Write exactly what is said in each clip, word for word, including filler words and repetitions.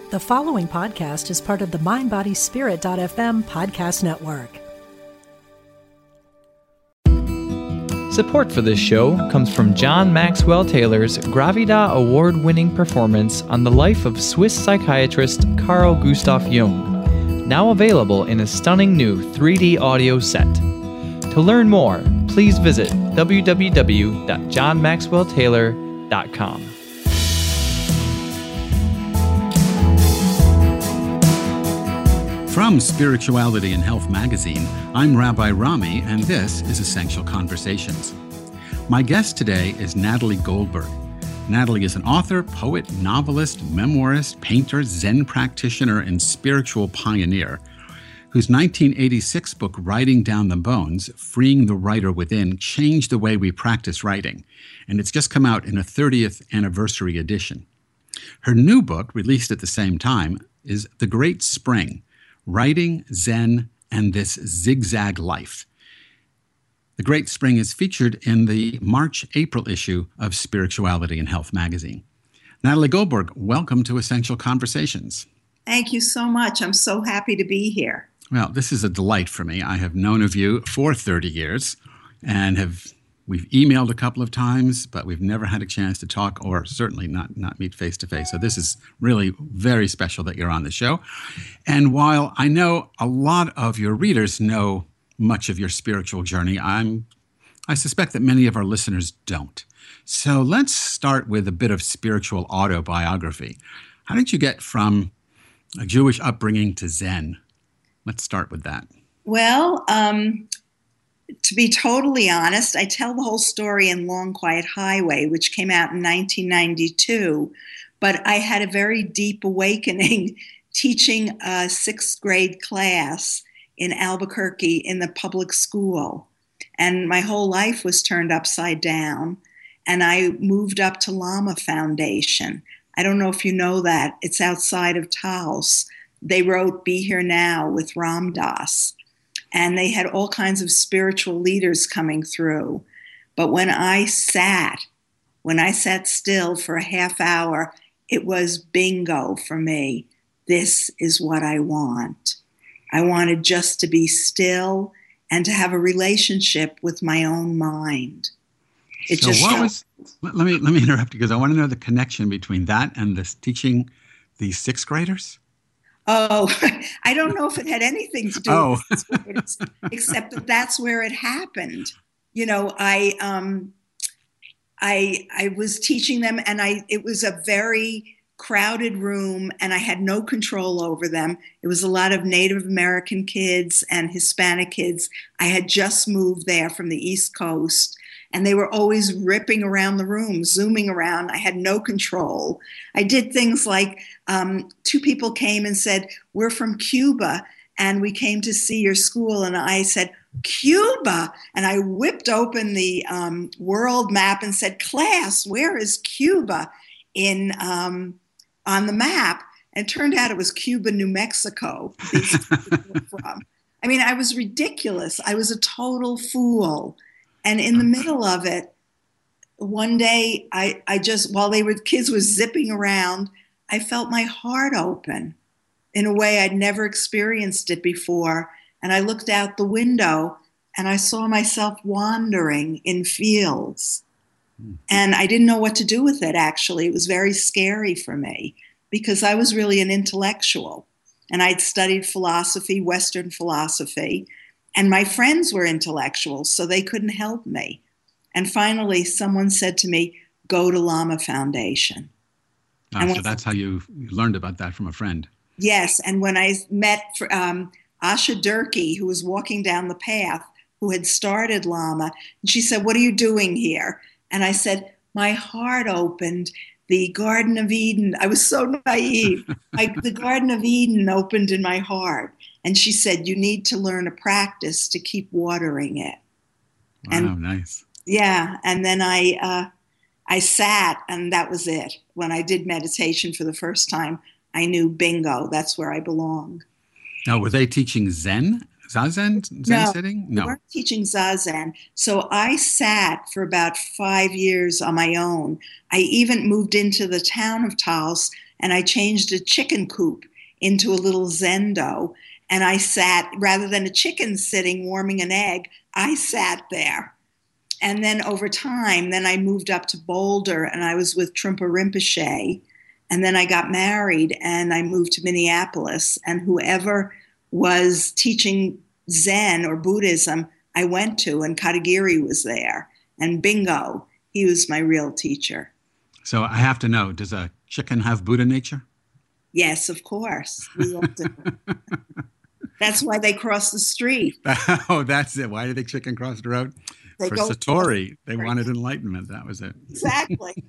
The following podcast is part of the mind body spirit dot f m podcast network. Support for this show comes from John Maxwell Taylor's Gravida Award-winning performance on the life of Swiss psychiatrist Carl Gustav Jung, now available in a stunning new three D audio set. To learn more, please visit w w w dot john maxwell taylor dot com. From Spirituality and Health magazine, I'm Rabbi Rami, and this is Essential Conversations. My guest today is Natalie Goldberg. Natalie is an author, poet, novelist, memoirist, painter, Zen practitioner, and spiritual pioneer, whose nineteen eighty-six book, Writing Down the Bones, Freeing the Writer Within, changed the way we practice writing, and it's just come out in a thirtieth anniversary edition. Her new book, released at the same time, is The Great Spring, Writing, Zen, and This Zigzag Life. The Great Spring is featured in the March-April issue of Spirituality and Health magazine. Natalie Goldberg, welcome to Essential Conversations. Thank you so much. I'm so happy to be here. Well, this is a delight for me. I have known of you for thirty years and have we've emailed a couple of times, but we've never had a chance to talk or certainly not, not meet face-to-face. So this is really very special that you're on the show. And while I know a lot of your readers know much of your spiritual journey, I'm, I suspect that many of our listeners don't. So let's start with a bit of spiritual autobiography. How did you get from a Jewish upbringing to Zen? Let's start with that. Well, um, to be totally honest, I tell the whole story in Long Quiet Highway, which came out in nineteen ninety-two, but I had a very deep awakening teaching a sixth grade class in Albuquerque in the public school. And my whole life was turned upside down. And I moved up to Lama Foundation. I don't know if you know that. It's outside of Taos. They wrote Be Here Now with Ram Dass. And they had all kinds of spiritual leaders coming through. But when I sat, when I sat still for a half hour, it was bingo for me. This is what I want. I wanted just to be still and to have a relationship with my own mind. It so just what felt- was, let me let me interrupt you because I want to know the connection between that and this teaching these sixth graders. Oh, I don't know if it had anything to do oh. with sports, except that that's where it happened. You know, I um, I I was teaching them, and I it was a very crowded room, and I had no control over them. It was a lot of Native American kids and Hispanic kids. I had just moved there from the East Coast, and they were always ripping around the room, zooming around. I had no control. I did things like um, two people came and said, "We're from Cuba, and we came to see your school." And I said, "Cuba?" And I whipped open the um, world map and said, "Class, where is Cuba in um, on the map?" And it turned out it was Cuba, New Mexico. These people were from. I mean, I was ridiculous. I was a total fool. And in the middle of it, one day, I, I just, while they were, kids were zipping around, I felt my heart open in a way I'd never experienced it before. And I looked out the window and I saw myself wandering in fields. Mm. And I didn't know what to do with it, actually. It was very scary for me because I was really an intellectual. And I'd studied philosophy, Western philosophy. And my friends were intellectuals, so they couldn't help me. And finally, someone said to me, "Go to Lama Foundation." Oh, and so that's how you, you learned about that from a friend. Yes, and when I met um, Asha Durkee, who was walking down the path, who had started Lama, and she said, "What are you doing here?" And I said, "My heart opened. The Garden of Eden." I was so naive. I, the Garden of Eden opened in my heart. And she said, "You need to learn a practice to keep watering it." Wow, and, nice. Yeah, and then I uh, I sat, and that was it. When I did meditation for the first time, I knew, bingo, that's where I belong. Now, were they teaching Zen? Zazen? Zen no, sitting? No, we weren't teaching Zazen. So I sat for about five years on my own. I even moved into the town of Taos and I changed a chicken coop into a little zendo. And I sat, rather than a chicken sitting warming an egg, I sat there. And then over time, then I moved up to Boulder, and I was with Trungpa Rinpoche. And then I got married, and I moved to Minneapolis. And whoever was teaching Zen or Buddhism, I went to, and Katagiri was there. And bingo, he was my real teacher. So I have to know, does a chicken have Buddha nature? Yes, of course. We all do. That's why they cross the street. Oh, that's it. Why did the chicken cross the road? They For go Satori. They wanted enlightenment. That was it. Exactly.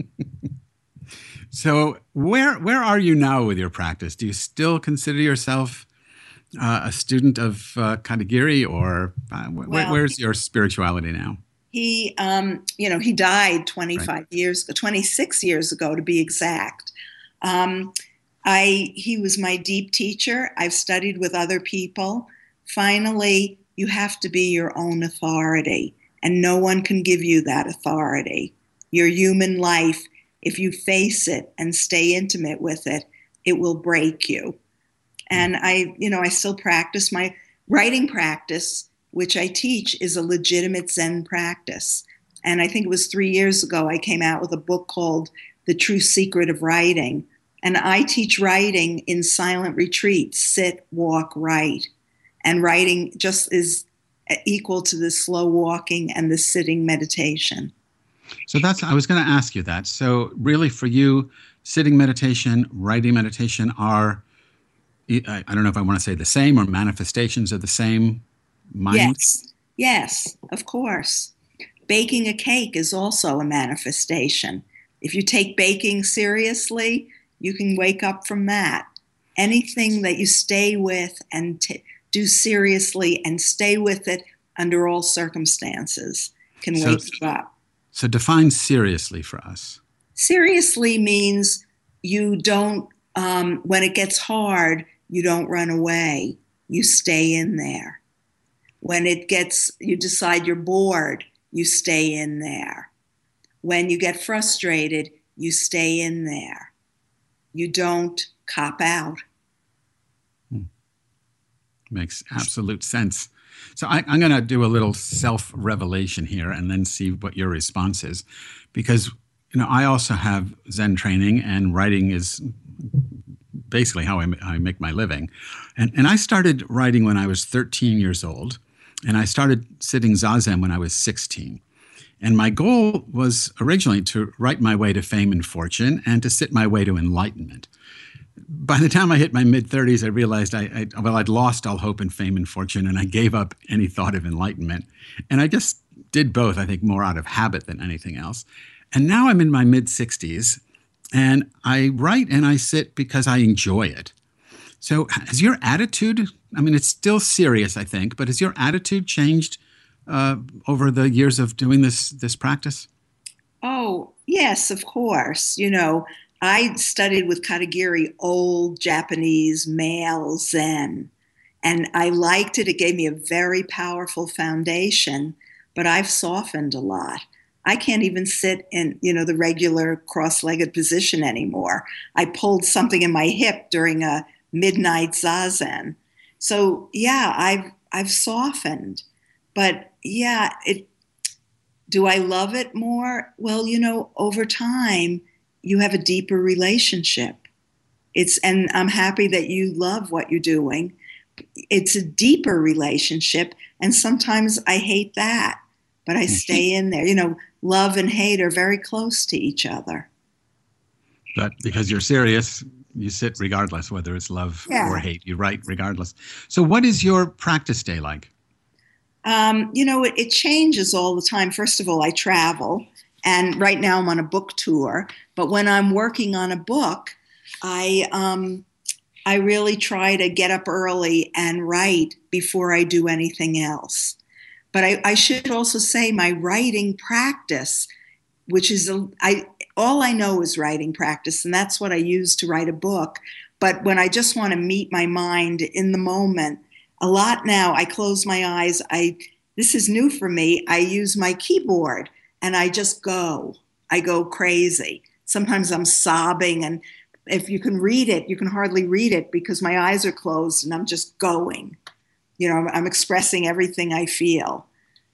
So where where are you now with your practice? Do you still consider yourself uh, a student of uh, Katagiri, or uh, wh- Well, where's your spirituality now? He, um, you know, he died twenty-five right. years, twenty-six years ago to be exact. Um, I, he was my deep teacher. I've studied with other people. Finally, you have to be your own authority, and no one can give you that authority. Your human life, if you face it and stay intimate with it, it will break you. And I, you know, I still practice. My writing practice, which I teach, is a legitimate Zen practice. And I think it was three years ago I came out with a book called The True Secret of Writing. And I teach writing in silent retreats, sit, walk, write. And writing just is equal to the slow walking and the sitting meditation. So that's, I was going to ask you that. So really for you, sitting meditation, writing meditation are, I don't know if I want to say the same, or manifestations of the same mind? Yes, yes, of course. Baking a cake is also a manifestation. If you take baking seriously, you can wake up from that. Anything that you stay with and t- do seriously and stay with it under all circumstances can so, wake you up. So define seriously for us. Seriously means you don't, um, when it gets hard, you don't run away. You stay in there. When it gets, you decide you're bored, you stay in there. When you get frustrated, you stay in there. You don't cop out. Hmm. Makes absolute sense. So I, I'm going to do a little self-revelation here and then see what your response is. Because, you know, I also have Zen training, and writing is basically how I, I make my living. And, and I started writing when I was thirteen years old, and I started sitting Zazen when I was sixteen. And my goal was originally to write my way to fame and fortune and to sit my way to enlightenment. By the time I hit my mid-thirties, I realized I, I well, I'd lost all hope in fame and fortune, and I gave up any thought of enlightenment. And I just did both, I think, more out of habit than anything else. And now I'm in my mid-sixties, and I write and I sit because I enjoy it. So has your attitude, I mean, it's still serious, I think, but has your attitude changed uh, over the years of doing this this practice? Oh, yes, of course. You know, I studied with Katagiri, old Japanese male Zen, and I liked it. It gave me a very powerful foundation, but I've softened a lot. I can't even sit in, you know, the regular cross-legged position anymore. I pulled something in my hip during a midnight zazen. So yeah, I've I've softened. But yeah, it do I love it more? Well, you know, over time you have a deeper relationship. It's and I'm happy that you love what you're doing. It's a deeper relationship, and sometimes I hate that, but I stay in there. You know, love and hate are very close to each other. But because you're serious, you sit regardless, whether it's love yeah. or hate. You write regardless. So what is your practice day like? Um, you know, it, it changes all the time. First of all, I travel, and right now I'm on a book tour. But when I'm working on a book, I um, I really try to get up early and write before I do anything else. But I, I should also say my writing practice, which is a, I all I know is writing practice, and that's what I use to write a book. But when I just want to meet my mind in the moment, a lot now, I close my eyes. I this is new for me. I use my keyboard and I just go. I go crazy. Sometimes I'm sobbing, and if you can read it, you can hardly read it because my eyes are closed and I'm just going. You know, I'm, I'm expressing everything I feel.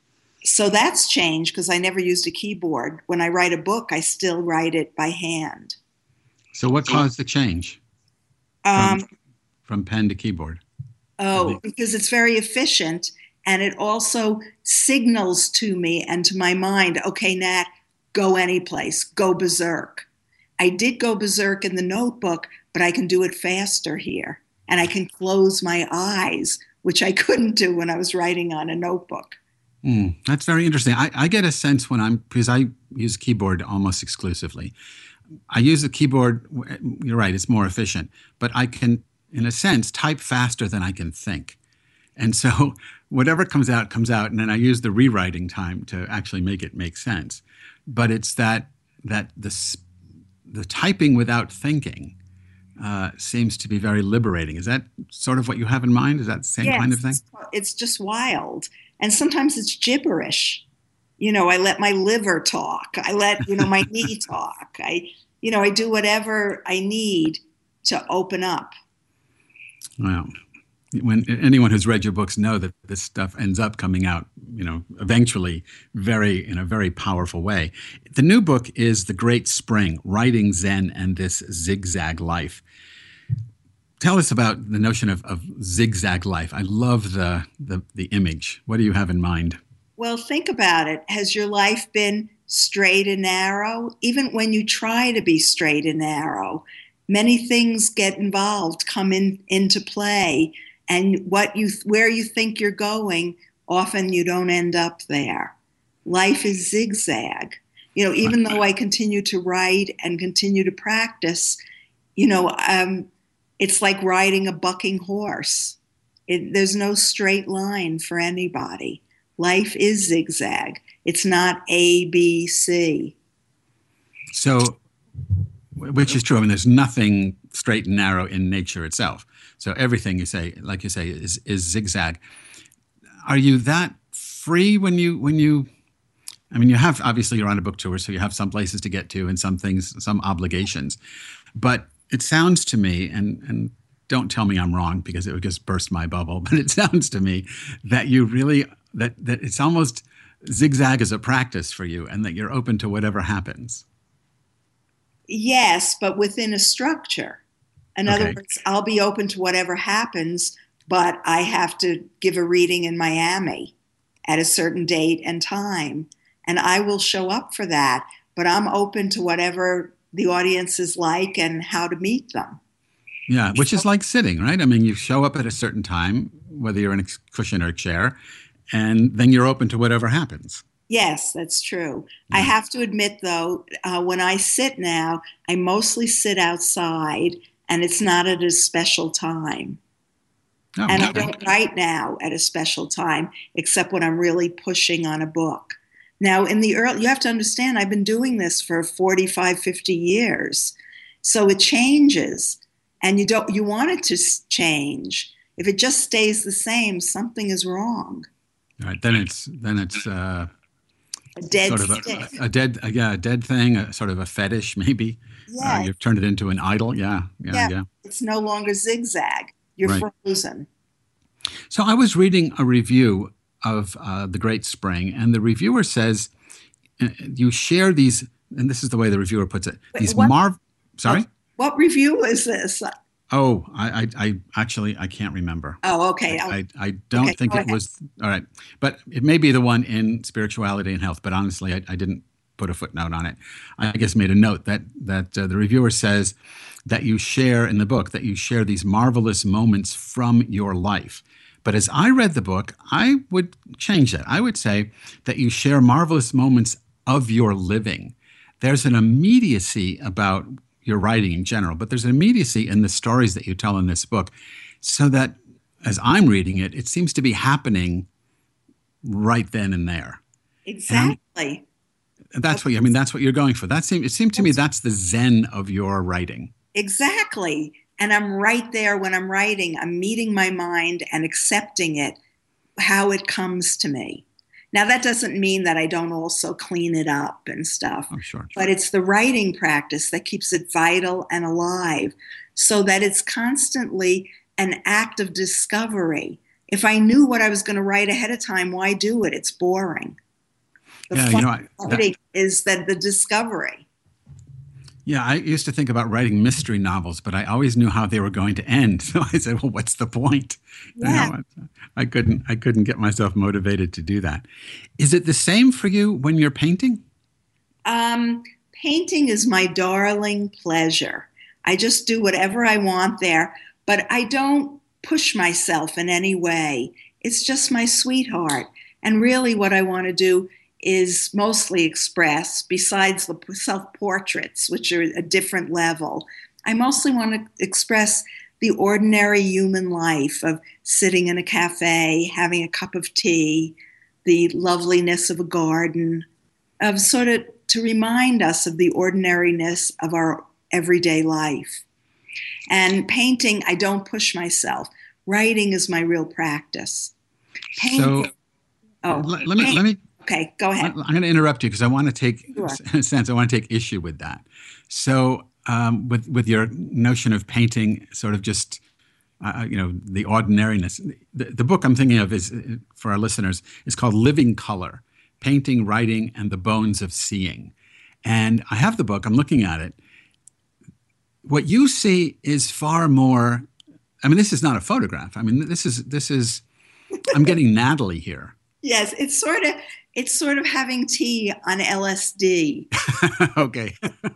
So that's changed because I never used a keyboard. When I write a book, I still write it by hand. So what caused the change Um, from, from pen to keyboard? oh, because it's very efficient, and it also signals to me and to my mind, okay, Nat, go any place, go berserk. I did go berserk in the notebook, but I can do it faster here. And I can close my eyes, which I couldn't do when I was writing on a notebook. Mm, that's very interesting. I, I get a sense when I'm, because I use keyboard almost exclusively. I use the keyboard, you're right, it's more efficient, but I can, in a sense, type faster than I can think. And so whatever comes out, comes out, and then I use the rewriting time to actually make it make sense. But it's that, that the, the typing without thinking uh, seems to be very liberating. Is that sort of what you have in mind? Is that the same Yes, kind of thing? It's just wild. And sometimes it's gibberish. You know, I let my liver talk. I let, you know, my knee talk. I, you know, I do whatever I need to open up. Well, when anyone who's read your books know that this stuff ends up coming out, you know, eventually very, in a very powerful way. The new book is The Great Spring, Writing Zen and This Zigzag Life. Tell us about the notion of, of zigzag life. I love the, the the image. What do you have in mind? Well, think about it. Has your life been straight and narrow? Even when you try to be straight and narrow, many things get involved, come in into play, and what you where you think you're going, often you don't end up there. Life is zigzag. You know, even though I continue to write and continue to practice, you know, um, it's like riding a bucking horse. It, there's no straight line for anybody. Life is zigzag. It's not A, B, C. So, which is true. I mean, there's nothing straight and narrow in nature itself. So everything you say, like you say, is, is zigzag. Are you that free when you, when you, I mean, you have, obviously you're on a book tour, so you have some places to get to and some things, some obligations. But it sounds to me, and, and don't tell me I'm wrong because it would just burst my bubble, but it sounds to me that you really, that, that it's almost zigzag as a practice for you and that you're open to whatever happens. Yes, but within a structure. In Okay. other words, I'll be open to whatever happens, but I have to give a reading in Miami at a certain date and time, and I will show up for that, but I'm open to whatever the audience is like and how to meet them. Yeah, which is like sitting, right? I mean, you show up at a certain time, whether you're in a cushion or a chair, and then you're open to whatever happens. Yes, that's true. I have to admit, though, uh, when I sit now, I mostly sit outside, and it's not at a special time. Oh, And I okay. don't write now at a special time, except when I'm really pushing on a book. Now, in the early, you have to understand, I've been doing this for forty-five, fifty years. So it changes, and you don't, you want it to s- change. If it just stays the same, something is wrong. All right, then it's then it's uh, A dead sort of stick. a, a dead, uh, yeah, a dead thing, a sort of a fetish, maybe. Yeah. Uh, you've turned it into an idol. Yeah, yeah, yeah. Yeah. It's no longer zigzag. You're Right. frozen. So I was reading a review of uh, The Great Spring, and the reviewer says uh, you share these, and this is the way the reviewer puts it. Wait, These what? marv. Sorry. What review is this? Oh, I, I, I actually I can't remember. Oh, okay. I, I don't Okay, think go it ahead. was all right, but it may be the one in Spirituality and Health. But honestly, I, I didn't put a footnote on it. I guess made a note that that uh, the reviewer says that you share in the book that you share these marvelous moments from your life. But as I read the book, I would change that. I would say that you share marvelous moments of your living. There's an immediacy about your writing in general, but there's an immediacy in the stories that you tell in this book, so that as I'm reading it, it seems to be happening right then and there. Exactly. And that's what you, I mean, that's what you're going for. That seemed, it seemed to me that's the zen of your writing. Exactly. And I'm right there when I'm writing. I'm meeting my mind and accepting it, how it comes to me. Now, that doesn't mean that I don't also clean it up and stuff, Oh, sure, sure. but it's the writing practice that keeps it vital and alive so that it's constantly an act of discovery. If I knew what I was going to write ahead of time, why do it? It's boring. The Yeah, fun you know, I- of writing is that the discovery. Yeah, I used to think about writing mystery novels, but I always knew how they were going to end. So I said, "Well, what's the point?" Yeah. You know, I couldn't. I couldn't get myself motivated to do that. Is it the same for you when you're painting? Um, painting is my darling pleasure. I just do whatever I want there, but I don't push myself in any way. It's just my sweetheart. And really what I want to do is mostly express, besides the self-portraits, which are a different level. I mostly want to express the ordinary human life of sitting in a cafe, having a cup of tea, the loveliness of a garden, of sort of to remind us of the ordinariness of our everyday life. And painting, I don't push myself. Writing is my real practice. Painting, So oh, let, let me paint- let me. Okay, go ahead. I'm going to interrupt you because I want to take, Sure. in a sense, I want to take issue with that. So, um, with with your notion of painting, sort of just, uh, you know, the ordinariness. The, the book I'm thinking of is, uh, for our listeners, is called Living Color: Painting, Writing, and the Bones of Seeing. And I have the book. I'm looking at it. What you see is far more. I mean, this is not a photograph. I mean, this is this is. I'm getting Natalie here. Yes, it's sort of it's sort of having tea on L S D. Okay.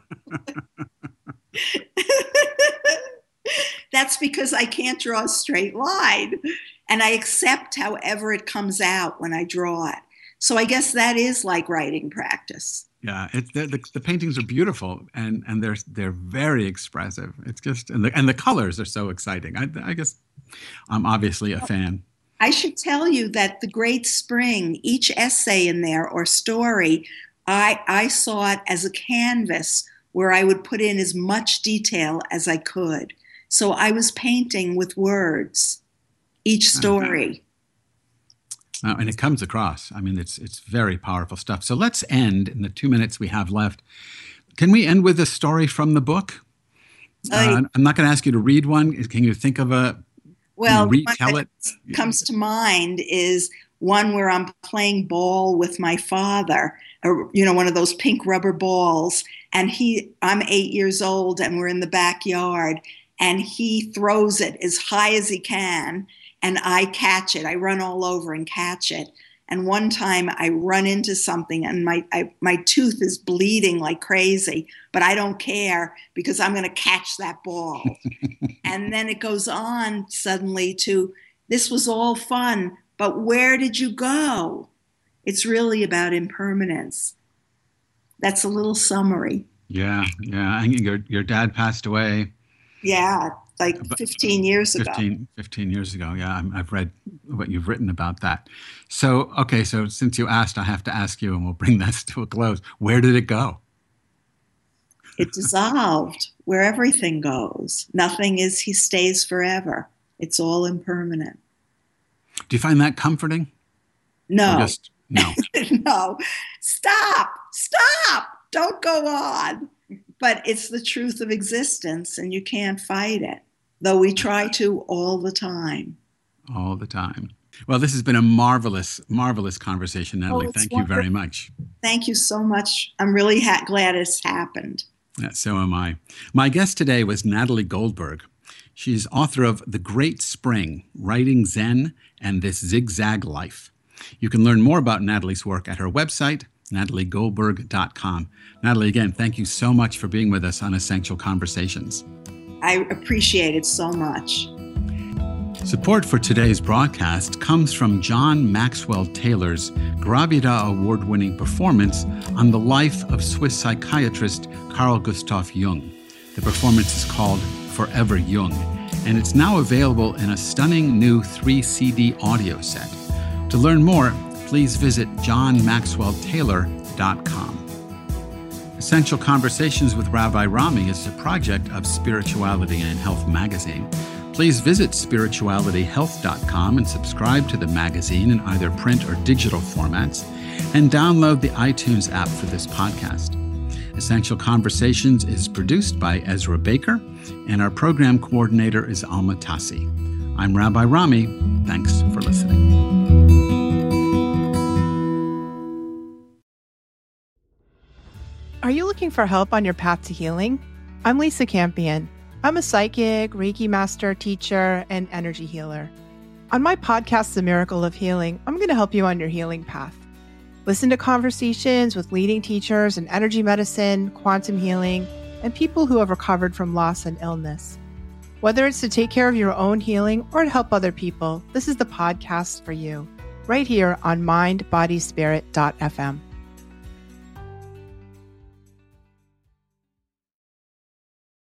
That's because I can't draw a straight line, and I accept however it comes out when I draw it. So I guess that is like writing practice. Yeah, it, the, the the paintings are beautiful, and and they're they're very expressive. It's just and the and the colors are so exciting. I I guess I'm obviously a fan. I should tell you that The Great Spring, each essay in there or story, I, I saw it as a canvas where I would put in as much detail as I could. So I was painting with words, each story. Uh, and it comes across. I mean, it's it's very powerful stuff. So let's end in the two minutes we have left. Can we end with a story from the book? I- Uh, I'm not going to ask you to read one. Can you think of a Well, the one retell that it? comes to mind is one where I'm playing ball with my father, or, you know, one of those pink rubber balls. And he, I'm eight years old and we're in the backyard and he throws it as high as he can and I catch it. I run all over and catch it. And one time I run into something and my I, my tooth is bleeding like crazy, but I don't care because I'm going to catch that ball. And then it goes on suddenly to, this was all fun, but where did you go? It's really about impermanence. That's a little summary. Yeah, yeah. And your your dad passed away Yeah, like fifteen years ago. fifteen, fifteen years ago. Yeah, I'm, I've read what you've written about that. So, okay, so since you asked, I have to ask you, and we'll bring this to a close. Where did it go? It dissolved where everything goes. Nothing is, he stays forever. It's all impermanent. Do you find that comforting? Or No, just, no. no, stop, stop, don't go on. But it's the truth of existence and you can't fight it, though we try to all the time. All the time. Well, this has been a marvelous, marvelous conversation, Natalie. Oh, it's Thank you very wonderful. much. Thank you so much. I'm really ha- glad it's happened. Yeah, so am I. My guest today was Natalie Goldberg. She's author of The Great Spring, Writing Zen and This Zigzag Life. You can learn more about Natalie's work at her website, natalie goldberg dot com. Natalie, again, thank you so much for being with us on Essential Conversations. I appreciate it so much. Support for today's broadcast comes from John Maxwell Taylor's Gravida Award-winning performance on the life of Swiss psychiatrist Carl Gustav Jung. The performance is called Forever Jung, and it's now available in a stunning new three C D audio set. To learn more, please visit john maxwell taylor dot com. Essential Conversations with Rabbi Rami is a project of Spirituality and Health magazine. Please visit spirituality health dot com and subscribe to the magazine in either print or digital formats, and download the iTunes app for this podcast. Essential Conversations is produced by Ezra Baker, and our program coordinator is Alma Tassi. I'm Rabbi Rami. Thanks for listening. Are you looking for help on your path to healing? I'm Lisa Campion. I'm a psychic, Reiki master, teacher, and energy healer. On my podcast, The Miracle of Healing, I'm going to help you on your healing path. Listen to conversations with leading teachers in energy medicine, quantum healing, and people who have recovered from loss and illness. Whether it's to take care of your own healing or to help other people, this is the podcast for you, right here on mind body spirit dot f m.